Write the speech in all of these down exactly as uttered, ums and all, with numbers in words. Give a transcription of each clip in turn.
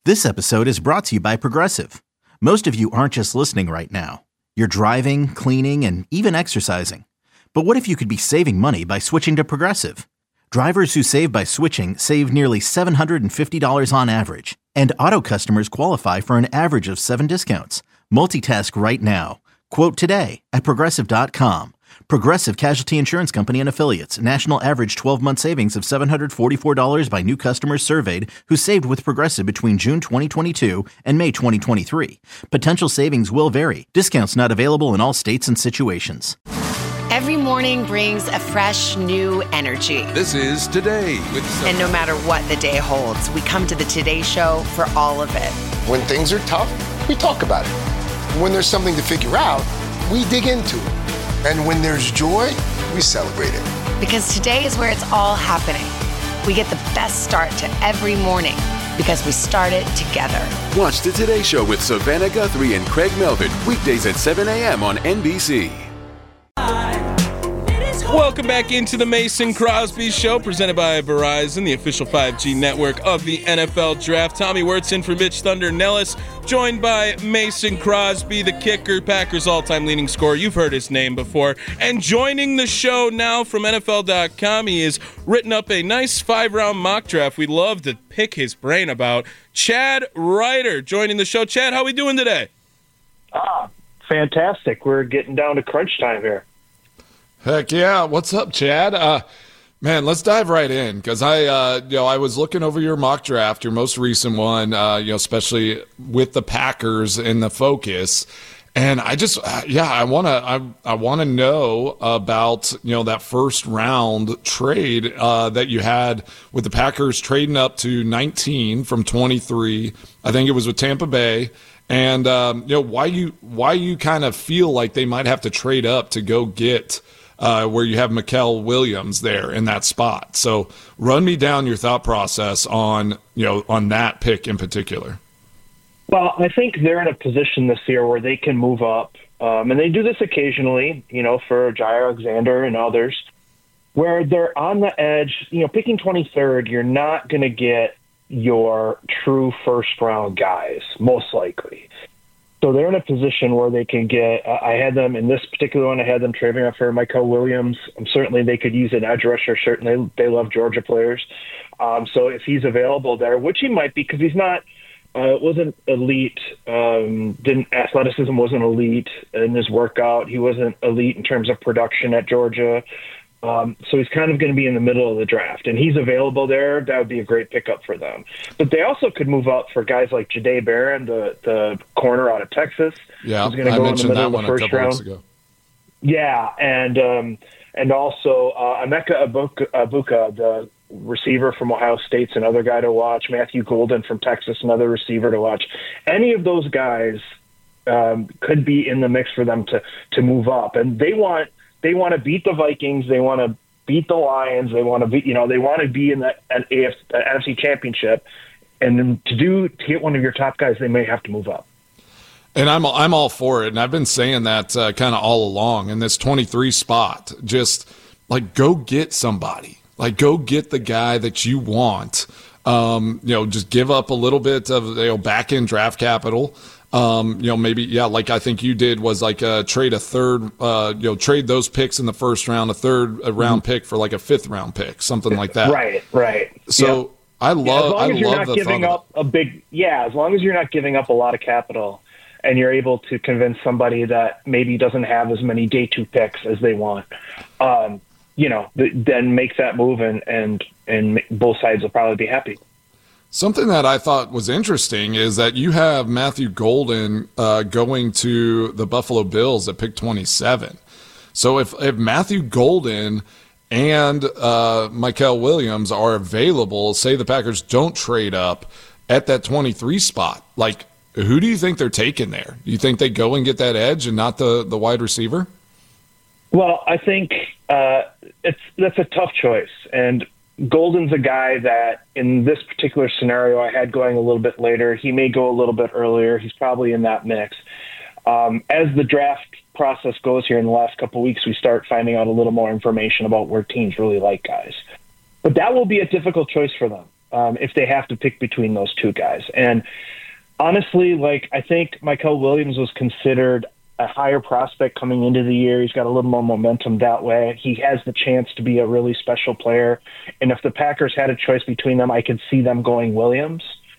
This episode is brought to you by Progressive. Most of you aren't just listening right now. You're driving, cleaning, and even exercising. But what if you could be saving money by switching to Progressive? Drivers who save by switching save nearly seven hundred fifty dollars on average. And auto customers qualify for an average of seven discounts. Multitask right now. Quote today at Progressive dot com. Progressive Casualty Insurance Company and Affiliates. National average twelve-month savings of seven hundred forty-four dollars by new customers surveyed who saved with Progressive between June twenty twenty-two and May twenty twenty-three. Potential savings will vary. Discounts not available in all states and situations. Every morning brings a fresh, new energy. This is Today with Some- And no matter what the day holds, we come to the Today Show for all of it. When things are tough, we talk about it. When there's something to figure out, we dig into it. And when there's joy, we celebrate it. Because today is where it's all happening. We get the best start to every morning because we start it together. Watch the Today Show with Savannah Guthrie and Craig Melvin, weekdays at seven a.m. on N B C. Welcome back into the Mason Crosby Show, presented by Verizon, the official five G network of the N F L Draft. Tommy Wirtz in for Mitch Thunder Nellis, joined by Mason Crosby, the kicker, Packers all-time leading scorer. You've heard his name before. And joining the show now from N F L dot com, he has written up a nice five-round mock draft we'd love to pick his brain about. Chad Ryder joining the show. Chad, how are we doing today? Ah, fantastic. We're getting down to crunch time here. Heck yeah. What's up, Chad? Uh, man, let's dive right in because I, uh, you know, I was looking over your mock draft, your most recent one, uh, you know, especially with the Packers in the focus. And I just, uh, yeah, I want to, I, I want to know about, you know, that first round trade uh, that you had with the Packers trading up to nineteen from twenty-three. I think it was with Tampa Bay. And, um, you know, why you, why you kind of feel like they might have to trade up to go get Uh, where you have Mikael Williams there in that spot. So run me down your thought process on, you know, on that pick in particular. Well, I think they're in a position this year where they can move up, um, and they do this occasionally, you know, for Jair Alexander and others, where they're on the edge. You know, picking twenty-third, you're not going to get your true first-round guys, most likely. So they're in a position where they can get, uh, I had them in this particular one, I had them trading up for Mikael Williams. Um, certainly they could use an edge rusher. Certainly they love Georgia players. Um, so if he's available there, which he might be because he's not, uh, wasn't elite, um, didn't athleticism wasn't elite in his workout. He wasn't elite in terms of production at Georgia. Um, so he's kind of going to be in the middle of the draft, and he's available there. That would be a great pickup for them. But they also could move up for guys like Jahdae Barron, the the corner out of Texas. Yeah, who's going to I go mentioned in the middle that of the one a first couple round. weeks ago. Yeah, and um, and also uh, Emeka Abuka, Abuka, the receiver from Ohio State's another guy to watch. Matthew Golden from Texas, another receiver to watch. Any of those guys um, could be in the mix for them to to move up, and they want. They want to beat the Vikings. They want to beat the Lions. They want to be, you know, they want to be in the an A F, N F C Championship. And then to do to get one of your top guys, they may have to move up. And I'm I'm all for it. And I've been saying that uh, kind of all along. In this twenty-three spot, just like go get somebody. Like go get the guy that you want. Um, you know, just give up a little bit of you know back end draft capital. Um, you know, maybe, yeah, like I think you did was like uh, trade a third, uh, you know, trade those picks in the first round, a third a round mm-hmm. pick for like a fifth round pick, something like that. Right, right. So yep. I love, yeah, as long I as you're love not the giving up a big, yeah, as long as you're not giving up a lot of capital and you're able to convince somebody that maybe doesn't have as many day two picks as they want, um, you know, th- then make that move and, and, and both sides will probably be happy. Something that I thought was interesting is that you have Matthew Golden uh, going to the Buffalo Bills at pick twenty-seven. So if, if Matthew Golden and uh, Mikael Williams are available, say the Packers don't trade up at that twenty-three spot, like who do you think they're taking there? Do you think they go and get that edge and not the, the wide receiver? Well, I think uh, it's that's a tough choice. And Golden's a guy that in this particular scenario I had going a little bit later. He may go a little bit earlier. He's probably in that mix. Um, as the draft process goes here in the last couple of weeks, we start finding out a little more information about where teams really like guys. But that will be a difficult choice for them. um, if they have to pick between those two guys. And honestly, like, I think Mykel Williams was considered a higher prospect coming into the year. He's got a little more momentum that way. He has the chance to be a really special player. And if the Packers had a choice between them, I could see them going Williams.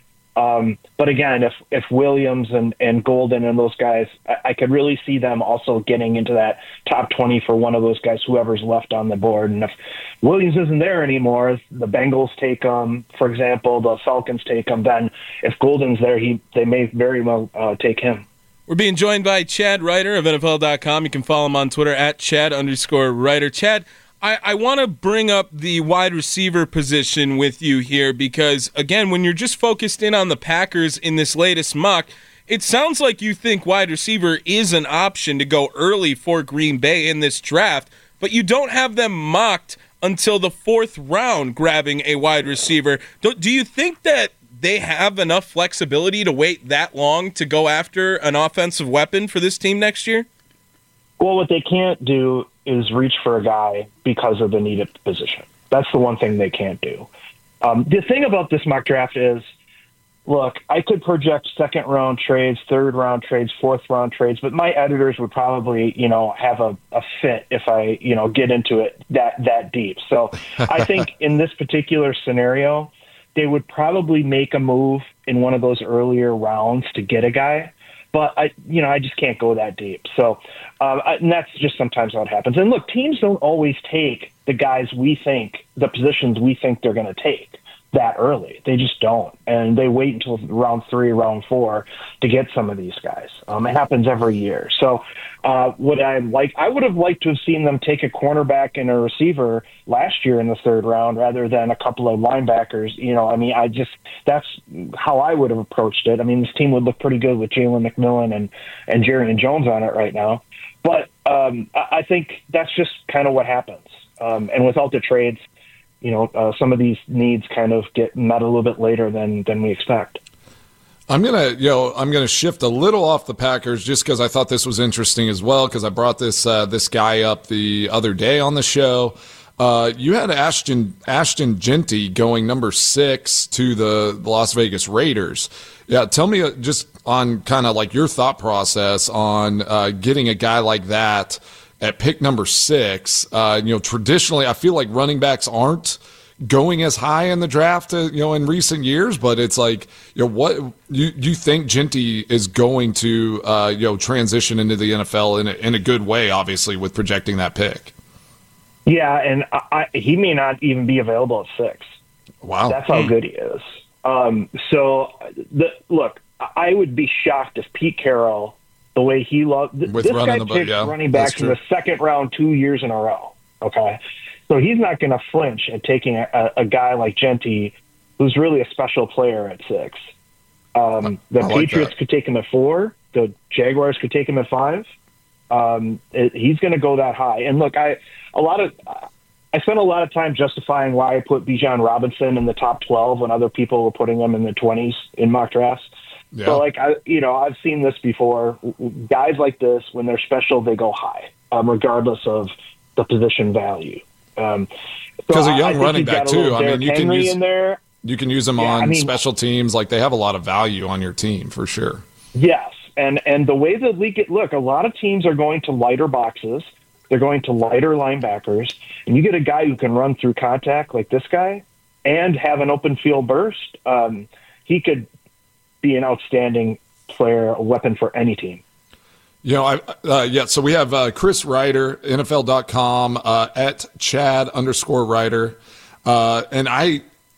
Um, but again, if, if Williams and, and Golden and those guys, I, I could really see them also getting into that top twenty for one of those guys, whoever's left on the board. And if Williams isn't there anymore, the Bengals take him, for example, the Falcons take him, then if Golden's there, he they may very well uh, take him. We're being joined by Chad Reiter of N F L dot com. You can follow him on Twitter at Chad underscore Reiter. Chad, I, I want to bring up the wide receiver position with you here because, again, when you're just focused in on the Packers in this latest mock, it sounds like you think wide receiver is an option to go early for Green Bay in this draft, but you don't have them mocked until the fourth round grabbing a wide receiver. Do, do you think that they have enough flexibility to wait that long to go after an offensive weapon for this team next year? Well, what they can't do is reach for a guy because of the need at the position. That's the one thing they can't do. Um, the thing about this mock draft is, look, I could project second round trades, third round trades, fourth round trades, but my editors would probably, you know, have a, a fit if I, you know, get into it that, that deep. So I think in this particular scenario, they would probably make a move in one of those earlier rounds to get a guy. But, I, you know, I just can't go that deep. So, uh, I, and that's just sometimes how it happens. And, look, teams don't always take the guys we think, the positions we think they're going to take that early. They just don't. And they wait until round three, round four to get some of these guys. Um, it happens every year. So uh, what I like, I would have liked to have seen them take a cornerback and a receiver last year in the third round rather than a couple of linebackers. You know, I mean, I just, that's how I would have approached it. I mean, this team would look pretty good with Jalen McMillan and, and Jerry Jones on it right now. But um, I think that's just kind of what happens. Um, and without the trades, you know, uh, some of these needs kind of get met a little bit later than than we expect. I'm gonna, you know, I'm gonna shift a little off the Packers just because I thought this was interesting as well. Because I brought this uh, this guy up the other day on the show. Uh, you had Ashton Ashton Jeanty going number six to the Las Vegas Raiders. Yeah, tell me just on kind of like your thought process on uh, getting a guy like that at pick number six. Uh, you know, traditionally, I feel like running backs aren't going as high in the draft, uh, you know, in recent years. But it's like, you know, what you you think Jeanty is going to, uh, you know, transition into the N F L in a, in a good way, obviously, with projecting that pick. Yeah, and I, I, he may not even be available at six. Wow, that's how good he is. Um, so, the, look, I would be shocked if Pete Carroll, the way he loved th- this guy the, picked yeah, running backs in the second round two years in a row. Okay, so he's not going to flinch at taking a, a guy like Jeanty, who's really a special player at six. Um, the I like Patriots that. could take him at four. The Jaguars could take him at five. Um, it, he's going to go that high. And look, I a lot of I spent a lot of time justifying why I put Bijan Robinson in the top twelve when other people were putting him in the twenties in mock drafts. Yeah. So, like, I, you know, I've seen this before. Guys like this, when they're special, they go high, um, regardless of the position value. Um, Because so a young I running back too. I mean, you can use in there. You can use them Yeah, on I mean- special teams. Like they have a lot of value on your team for sure. Yes, and and the way the league get, look, a lot of teams are going to lighter boxes. They're going to lighter linebackers, and you get a guy who can run through contact like this guy and have an open field burst. Um, he could be an outstanding player, a weapon for any team. You know, I uh, yeah. So we have uh, Chris Reiter, N F L dot com, uh, at Chad underscore Reiter, uh, and I,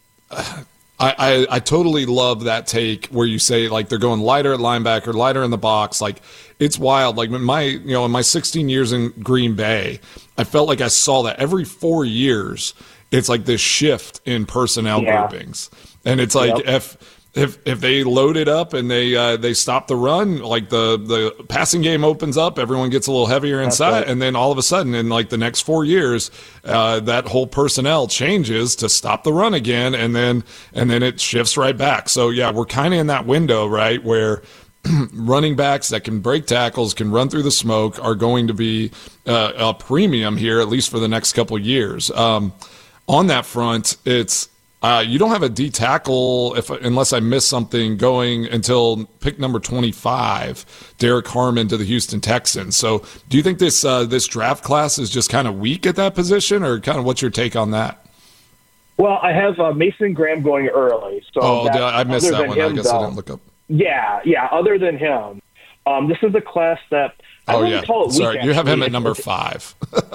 I, I, I totally love that take where you say like they're going lighter at linebacker, lighter in the box. Like it's wild. Like in my, you know, in my sixteen years in Green Bay, I felt like I saw that every four years. It's like this shift in personnel Yeah. groupings, and it's like Yep. if. If if they load it up and they uh, they stop the run, like the, the passing game opens up, everyone gets a little heavier inside, right. and then all of a sudden, in like the next four years, uh, that whole personnel changes to stop the run again, and then and then it shifts right back. So yeah, we're kind of in that window, right, where running backs that can break tackles, can run through the smoke, are going to be uh, a premium here, at least for the next couple of years. Um, on that front, it's Uh, you don't have a D tackle if unless I missed something going until pick number twenty-five, Derek Harmon to the Houston Texans. So do you think this uh, this draft class is just kind of weak at that position, or kind of what's your take on that? Well, I have uh, Mason Graham going early. So oh, that, I missed that one. Him, I guess though, I didn't look up. Yeah, yeah. Other than him, um, this is a class that I oh wouldn't yeah, call it weak, sorry, you have him actually. at number five.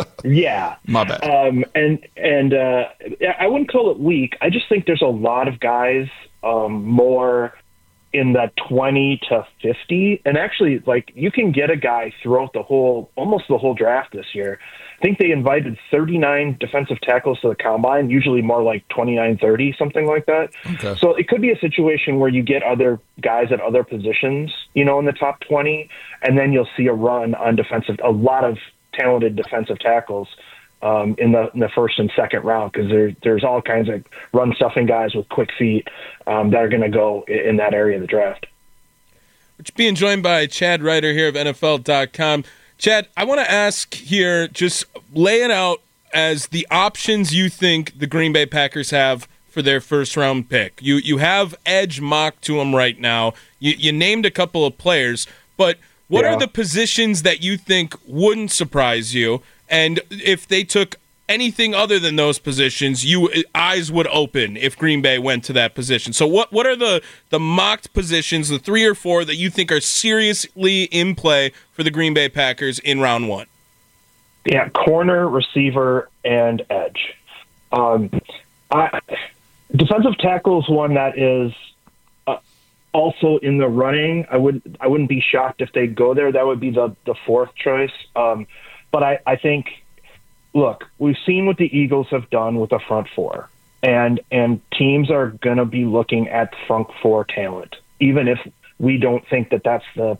Yeah, my bad. Um, and and uh, I wouldn't call it weak. I just think there's a lot of guys um, more in the twenty to fifty, and actually, like you can get a guy throughout the whole, almost the whole draft this year. I think they invited thirty-nine defensive tackles to the combine, usually more like twenty-nine, thirty, something like that. Okay. So it could be a situation where you get other guys at other positions, you know, in the top twenty, and then you'll see a run on defensive, a lot of talented defensive tackles um, in the in the first and second round, because there, there's all kinds of run stuffing guys with quick feet um, that are going to go in, in that area of the draft. We're being joined by Chad Ryder here of N F L dot com. Chad, I want to ask here, just lay it out as the options you think the Green Bay Packers have for their first-round pick. You you have edge mocked to them right now. You, you named a couple of players, but what yeah. are the positions that you think wouldn't surprise you? And if they took anything other than those positions, you eyes would open if Green Bay went to that position. So what what are the, the mocked positions, the three or four that you think are seriously in play for the Green Bay Packers in round one? Yeah, corner, receiver, and edge. Um, I, defensive tackle is one that is uh, also in the running. I would I wouldn't be shocked if they go there. That would be the the fourth choice. Um, but I, I think. Look, we've seen what the Eagles have done with the front four, and and teams are going to be looking at front four talent, even if we don't think that that's the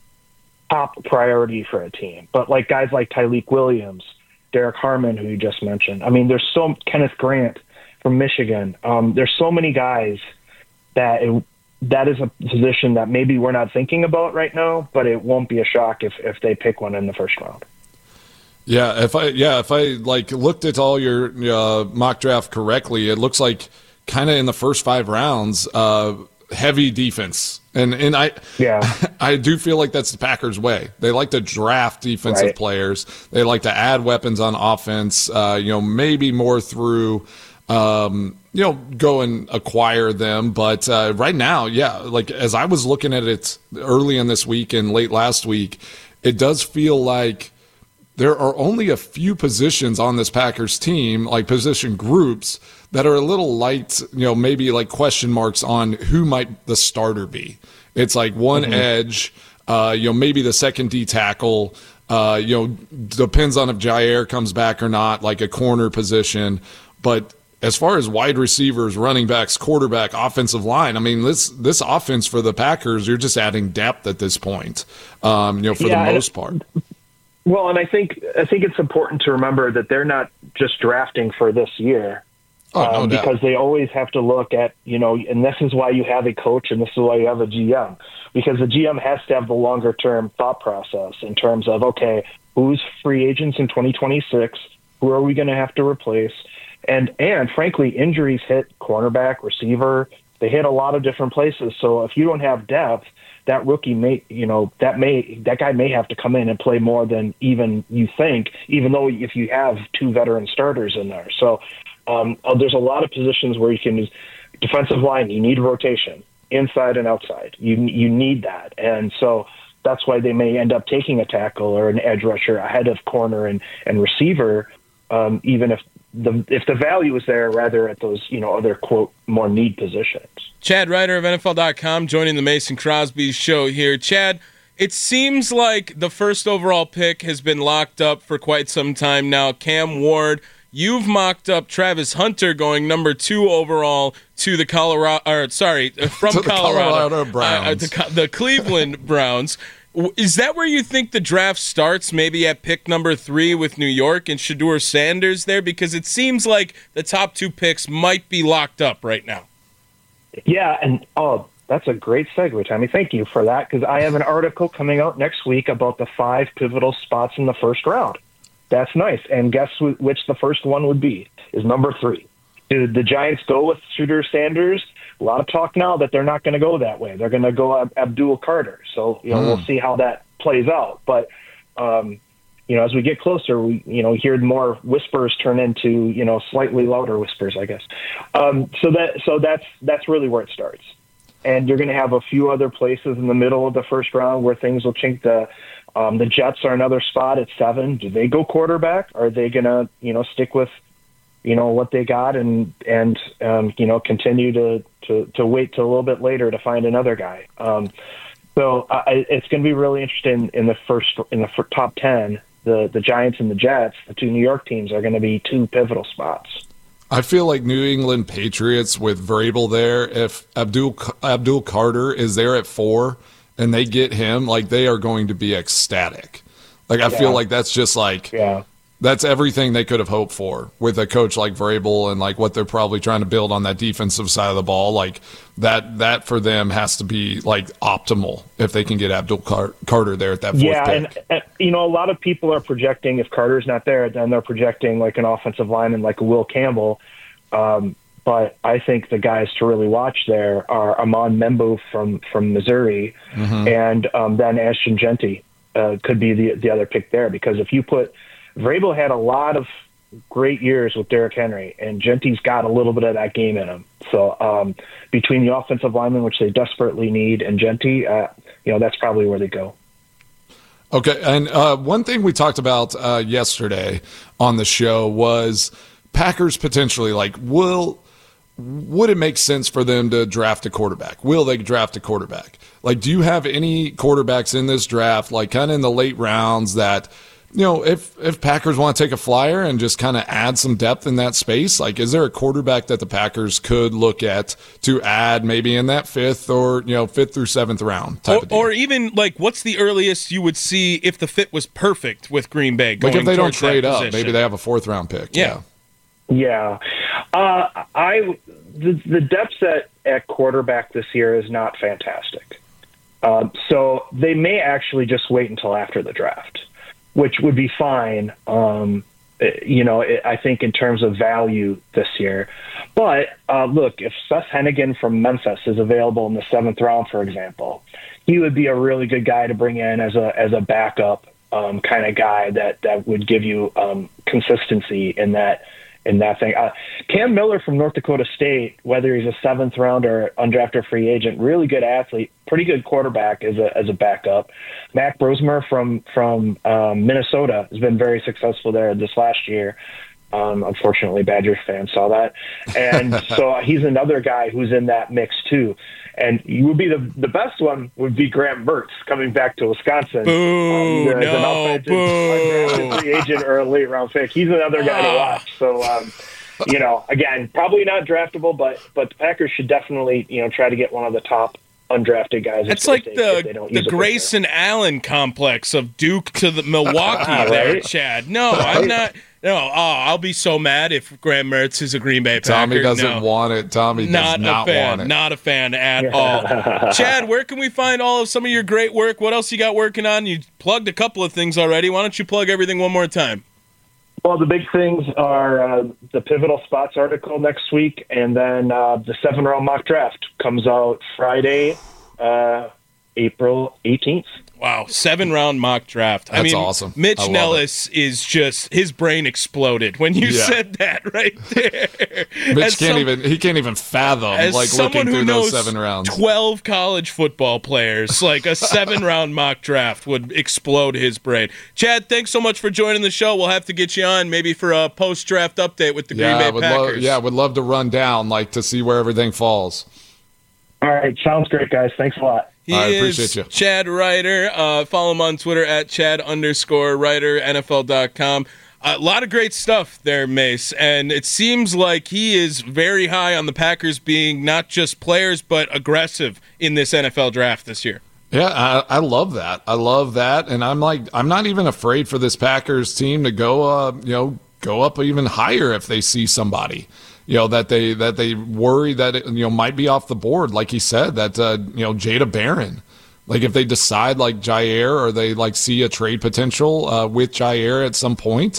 top priority for a team. But like guys like Tyleik Williams, Derek Harmon, who you just mentioned. I mean, there's so Kenneth Grant from Michigan. Um, there's so many guys that it, that is a position that maybe we're not thinking about right now, but it won't be a shock if if they pick one in the first round. Yeah, if I yeah if I like looked at all your uh, mock draft correctly, it looks like kind of in the first five rounds, uh, heavy defense, and and I yeah I do feel like that's the Packers' way. They like to draft defensive right. players. They like to add weapons on offense. Uh, you know, maybe more through. Um, you know, go and acquire them. But uh, right now, yeah, like as I was looking at it early in this week and late last week, it does feel like there are only a few positions on this Packers team, like position groups, that are a little light, you know, maybe like question marks on who might the starter be. It's like one mm-hmm. edge, uh, you know, maybe the second D tackle, uh, you know, depends on if Jair comes back or not, like a corner position. But as far as wide receivers, running backs, quarterback, offensive line, I mean, this this offense for the Packers, you're just adding depth at this point, um, you know, for yeah, the most part. Well, and I think I think it's important to remember that they're not just drafting for this year, oh, no um, doubt. because they always have to look at, you know, and this is why you have a coach and this is why you have a G M, because the G M has to have the longer term thought process in terms of, okay, who's free agents in twenty twenty-six, who are we going to have to replace, and and frankly, injuries hit cornerback, receiver, they hit a lot of different places. So if you don't have depth, that rookie may, you know, that may, that guy may have to come in and play more than even you think, even though if you have two veteran starters in there. So um, there's a lot of positions where you can, defensive line, you need rotation inside and outside. You you need that. And so that's why they may end up taking a tackle or an edge rusher ahead of corner and, and receiver, um, even if the if the value is there rather at those, you know, other, quote, more need positions. Chad Ryder of N F L dot com joining the Mason Crosby show here. Chad, it seems like the first overall pick has been locked up for quite some time now. Cam Ward, you've mocked up Travis Hunter going number two overall to the Colorado, or sorry, from to the Colorado, Colorado Browns, uh, the, the Cleveland Browns. Is that where you think the draft starts, maybe at pick number three with New York and Shedeur Sanders there? Because it seems like the top two picks might be locked up right now. Yeah, and oh, that's a great segue, Tommy. Thank you for that, because I have an article coming out next week about the five pivotal spots in the first round. That's nice. And guess which the first one would be? Is number three. do the Giants go with Shedeur Sanders? A lot of talk now that they're not going to go that way. They're going to go Ab- Abdul Carter. So, you know, mm. we'll see how that plays out. But, um, you know, as we get closer, we, you know, hear more whispers turn into, you know, slightly louder whispers, I guess. Um, so that, so that's, that's really where it starts. And you're going to have a few other places in the middle of the first round where things will chink. The, um, the Jets are another spot at seven. Do they go quarterback? Are they going to, you know, stick with, you know, what they got and, and, um, you know, continue to, to, to wait till a little bit later to find another guy. Um, so I, it's going to be really interesting in the first, in the top ten, the, the Giants and the Jets, the two New York teams are going to be two pivotal spots. I feel like New England Patriots with Vrabel there, if Abdul, Abdul Carter is there at four and they get him, like they are going to be ecstatic. Like I yeah. feel like that's just like, yeah. That's everything they could have hoped for with a coach like Vrabel and like what they're probably trying to build on that defensive side of the ball. Like that, that for them has to be like optimal if they can get Abdul Car- Carter there at that fourth yeah, pick. And, and you know, a lot of people are projecting if Carter's not there, then they're projecting like an offensive lineman like a Will Campbell. Um, but I think the guys to really watch there are Amon Membu from from Missouri, mm-hmm. and um, then Ashton Jeanty uh, could be the the other pick there because if you put Vrabel had a lot of great years with Derrick Henry, and Genty's got a little bit of that game in him. So um, between the offensive linemen, which they desperately need, and Jeanty, uh, you know, that's probably where they go. Okay, and uh, one thing we talked about uh, yesterday on the show was Packers potentially, like, will would it make sense for them to draft a quarterback? Will they draft a quarterback? Like, do you have any quarterbacks in this draft, like kind of in the late rounds that – you know, if, if Packers want to take a flyer and just kind of add some depth in that space, like is there a quarterback that the Packers could look at to add maybe in that fifth or, you know, fifth through seventh round type or, of deal? Or even like what's the earliest you would see if the fit was perfect with Green Bay going like if they don't trade up, position? maybe they have a fourth round pick. Yeah. Yeah. yeah. Uh, I, the, the depth at, at quarterback this year is not fantastic. Um, so they may actually just wait until after the draft, which would be fine, um, you know, I think in terms of value this year. But, uh, look, if Seth Hennigan from Memphis is available in the seventh round, for example, he would be a really good guy to bring in as a as a backup um, kind of guy that, that would give you um, consistency in that in that thing. Uh, Cam Miller from North Dakota State, whether he's a seventh round or undrafted free agent, really good athlete, pretty good quarterback as a as a backup. Mac Brosmer from from um, Minnesota has been very successful there this last year. Um, unfortunately, Badgers fans saw that, and so he's another guy who's in that mix too. And you would be the the best one would be Graham Mertz coming back to Wisconsin. Boo! Um, no, an boo! undrafted free agent or a late round pick. He's another guy to watch. So, um, you know, again, probably not draftable, but but the Packers should definitely you know try to get one of the top undrafted guys. It's if, like if they, the if the Grayson Allen complex of Duke to the Milwaukee right? there, Chad. No, I'm not. No, oh, I'll be so mad if Graham Mertz is a Green Bay Packer. Tommy doesn't no. want it. Tommy does not, not a fan, want it. Not a fan at all. Chad, where can we find all of some of your great work? What else you got working on? You plugged a couple of things already. Why don't you plug everything one more time? Well, the big things are uh, the Pivotal Spots article next week, and then uh, the seven-round mock draft comes out Friday, uh, April eighteenth. Wow, seven-round mock draft. That's I mean, awesome. Mitch I love Nellis it. is just, his brain exploded when you Yeah. said that right there. Mitch As can't some- even he can't even fathom As like someone looking who through knows those seven rounds. twelve college football players, like a seven-round mock draft would explode his brain. Chad, thanks so much for joining the show. We'll have to get you on maybe for a post-draft update with the yeah, Green Bay would Packers. love, yeah, would love to run down like to see where everything falls. All right, sounds great, guys. Thanks a lot. He I is appreciate you. Chad Ryder. Uh, follow him on Twitter at Chad underscore Ryder, N F L dot com. A lot of great stuff there, Mace. And it seems like he is very high on the Packers being not just players, but aggressive in this N F L draft this year. Yeah, I, I love that. I love that. And I'm like, I'm not even afraid for this Packers team to go, uh, you know, go up even higher if they see somebody. You know, that they that they worry that it, you know, might be off the board, like he said, that, uh, you know, Jada Barron. Like if they decide like Jair or they like see a trade potential uh, with Jair at some point,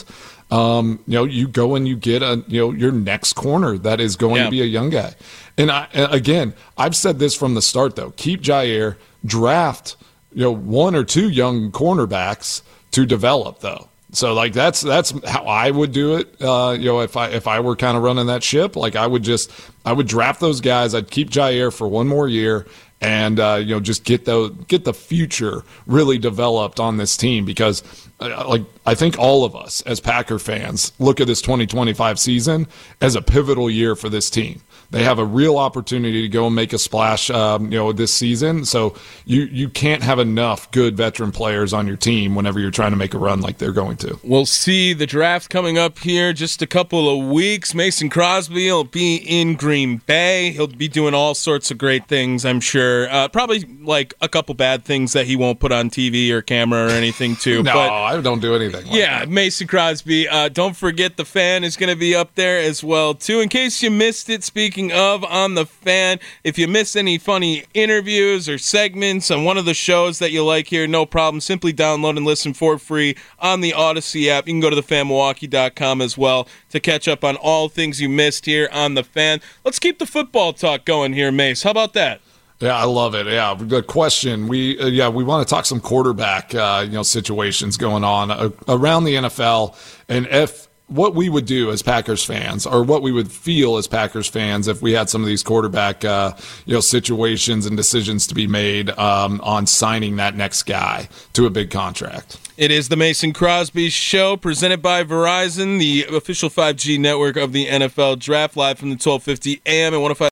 um, you know, you go and you get a, you know, your next corner that is going Yeah. to be a young guy. And I, again, I've said this from the start, though. Keep Jair, draft, you know, one or two young cornerbacks to develop, though. So, like, that's that's how I would do it. Uh, you know, if I if I were kind of running that ship, like, I would just I would draft those guys. I'd keep Jair for one more year, and uh, you know, just get the get the future really developed on this team, because uh, like I think all of us as Packer fans look at this twenty twenty-five season as a pivotal year for this team. They have a real opportunity to go and make a splash, um, you know, this season. So you you can't have enough good veteran players on your team whenever you're trying to make a run like they're going to. We'll see the draft coming up here just a couple of weeks. Mason Crosby will be in Green Bay. He'll be doing all sorts of great things, I'm sure. Uh, probably like a couple bad things that he won't put on T V or camera or anything too. No, but I don't do anything like yeah, that. Mason Crosby. Uh, don't forget the Fan is going to be up there as well too. In case you missed it, speaking of on the Fan, if you missed any funny interviews or segments on one of the shows that you like here, no problem. Simply download and listen for free on the Odyssey app. You can go to the fan milwaukee dot com as well to catch up on all things you missed here on the Fan. Let's keep the football talk going here, Mace. How about that? Yeah, I love it. Yeah, good question. We uh, yeah we want to talk some quarterback uh, you know situations going on uh, around the N F L, and if what we would do as Packers fans, or what we would feel as Packers fans if we had some of these quarterback uh, you know situations and decisions to be made um, on signing that next guy to a big contract. It is the Mason Crosby Show, presented by Verizon, the official five G network of the N F L Draft, live from the twelve fifty A M and one oh five